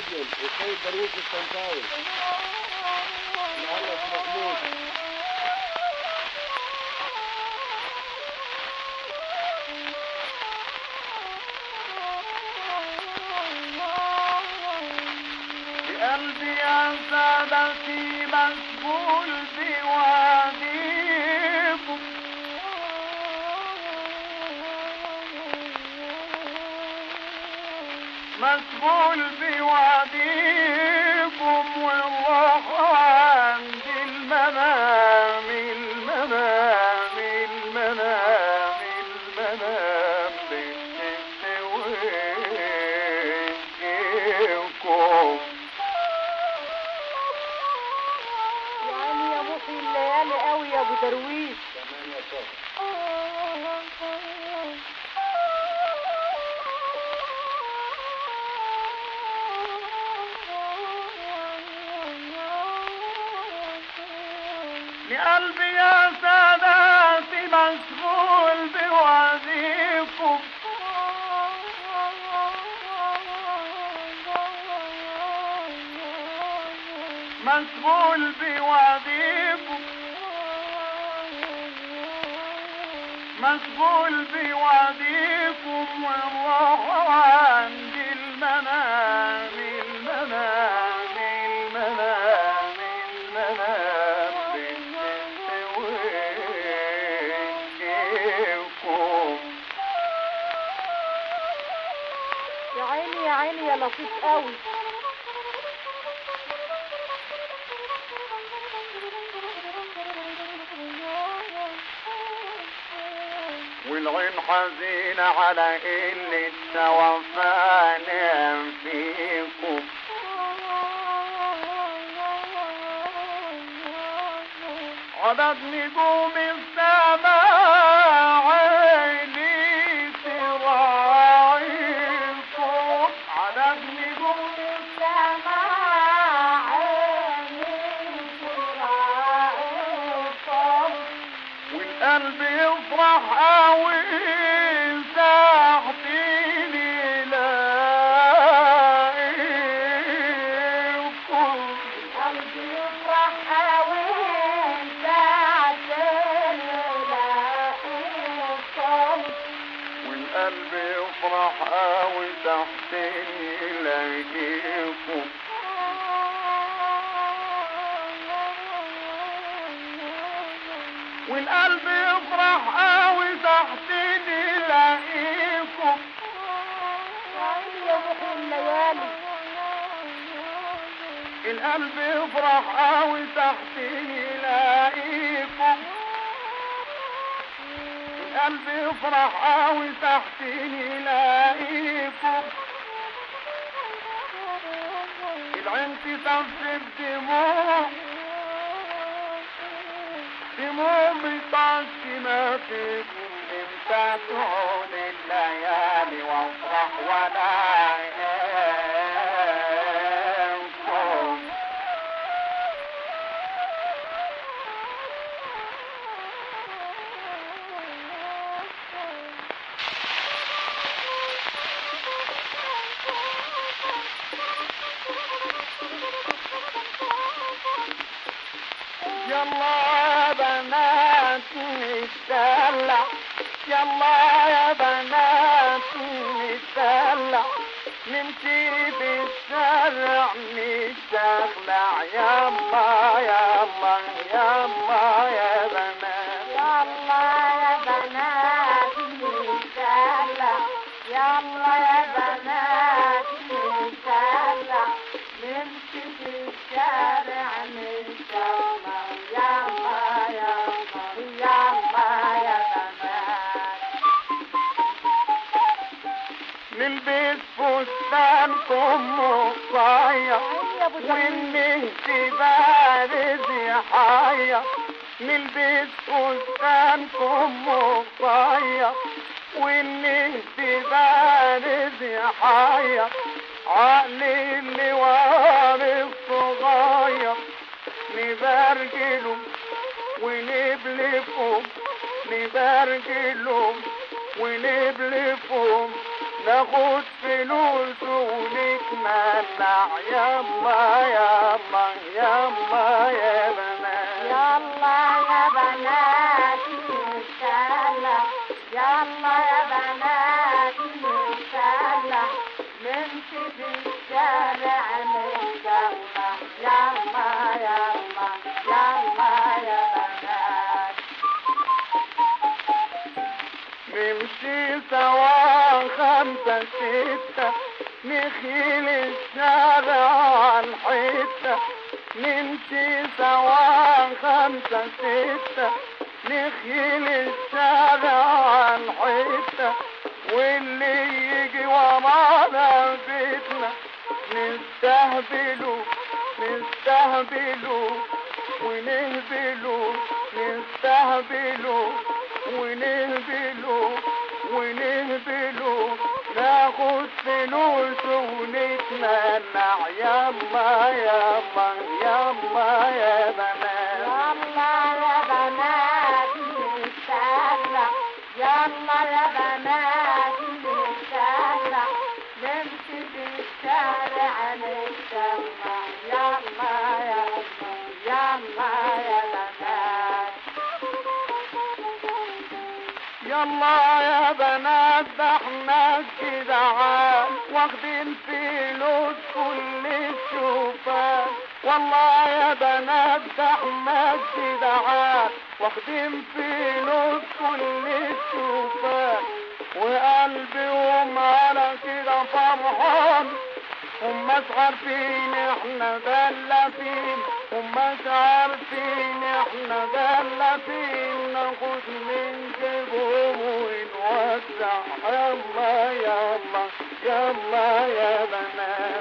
المسجل السيد درويش الطنطاوي المهندس محمود. بقلبي يا سادتي مسجون بواديكم، مسجون بواديكم، والروح عند المنام المنام المنام المنام بتشويكم. يعني يا محي الليالي قوي يا ابو درويش. كمان يا صاحبي. لقلبي يا ساداتي مشغول بواديكم، مشغول بواديكم، مشغول بواديكم، والروح عند المنام المنام المنام المنام بتشويكم. يا عيني يا عيني يا لطيف قوي. والعين حزينة على اللي توفانا فيكم، عدد نجوم السماء عيني تراعيكم، عدد نجوم السماء عيني تراعيكم، والقلب يفرح قوي ساعتين يلاقيكم، القلب يفرح قوي ساعتين يلاقيكم، والقلب يفرح قوي ساعتين يلاقيكم. والقلب يفرح قوي تحتين يلاقيكم. عيني يا محي الليالي. القلب يفرح قوي تحتين يلاقيكم، القلب يفرح قوي تحتين يلاقيكم، العين تطفي بدموع، دموع بتعشم فيكم، امتى تعود الليالي وافرح ولا انامكم. يلا يا بنات نتدلع، يلا يا بنات نتدلع، نمشي بالشارع نتدلع، يلا يلا يلا يا بنات، يلا يا بنات نتدلع، يلا يا بنات نتدلع، نمشي في الشارع نتدلع، يلا يلا يلا يا بنات. نلبس فستانكم مصايا والانهتبار زحايا، نلبس فستانكم مصايا والانهتبار زحايا، عقلي اللي وارث صغايا، نبرجلهم ونبلفهم، نبرجلهم ونبلفهم، ناخد فلوس ونكنى نتدلع يلا يلا يلا يا بنات يلا يا بنات نتسلى يلا يا بنات نتسلى نمشي في الشارع نتسلى يلا يلا يلا يا بنات نمشي سوا 5 6 نخيل الشارع عالحتة نمشي سوا 5 6 نخيل الشارع عالحتة واللي يجي ورانا بيتنا نستهبلوا نستهبلوا ونهبلوا نستهبلوا ونهبلوا ونهبلوا ناخد فلوس ونتمنع يلا يلا يلا يا بنات يلا يا بنات نتسلى يلا يا بنات نتسلى نمشي في الشارع نتسلى يلا يلا يلا يا بنات يلا يا بنات ده احنا جدعان واخدين فلوس كل الشوفان والله يا بنات ده احنا جدعان واخدين فلوس كل الشوفان وقلبهم على كده فرحان ومش عارفين احنا دلافين ومش عارفين احنا دلافين ناخد من جيبهم ونوزع يلا يلا يلا يا بنات